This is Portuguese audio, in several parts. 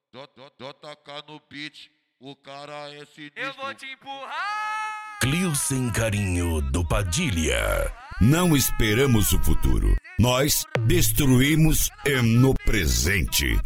JK no beat, o cara é sinistro. Eu vou te empurrar. Clio sem carinho do Padilha. Não esperamos o futuro. Nós destruímos no presente.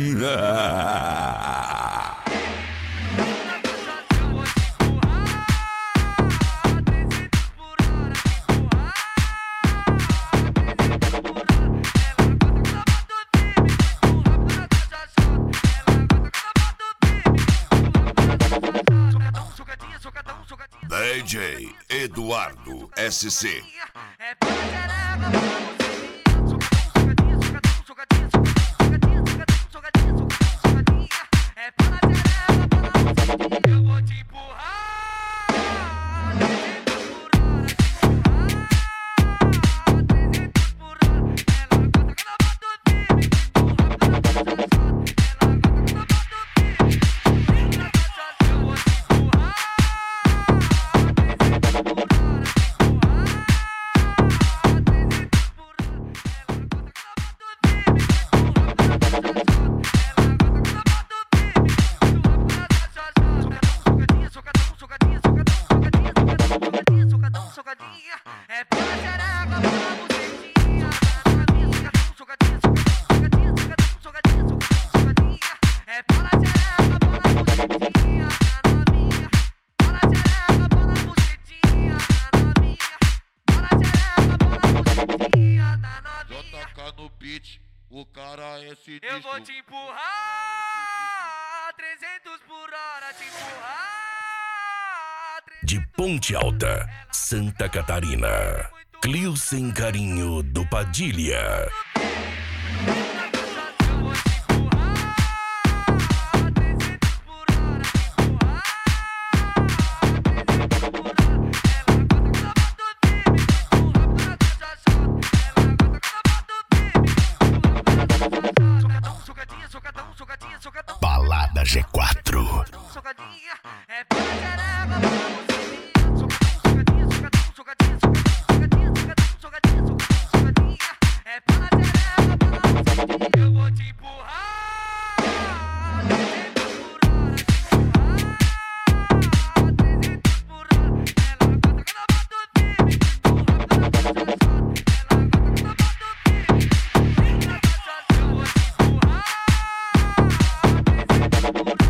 DJ Eduardo SC. É pra eu vou te empurrar. É pra xereca, pra bucetinha. É pra xereca, pra bucetinha. Na novinha. Para xereca, pra bucetinha. Na novinha. Para xereca, pra bucetinha. Na novinha. JK no beat, o cara é sinistro. Eu vou te empurrar. 300 por hora, te empurrar. De Ponte Alta, Santa Catarina. Clio sem carinho do Padilha. Balada G4. Socadinha, é pra xereca, pra é pra xereca, pra eu vou te empurrar. 300 por hora, ela gosta que eu bato firme. Ela gosta que eu bato firme. Eu vou te empurrar. 300 por hora,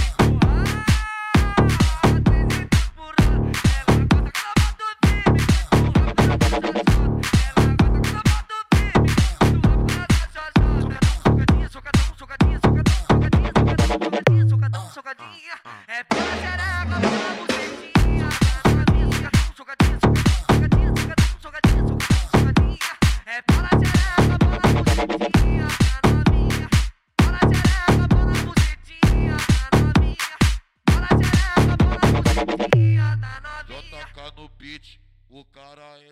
é pra xereca, pra bucetinha. É pra xereca, pra bucetinha. Na novinha. Para xereca, pra bucetinha. Na novinha. Para xereca, pra bucetinha. Na novinha. JK no beat, o cara é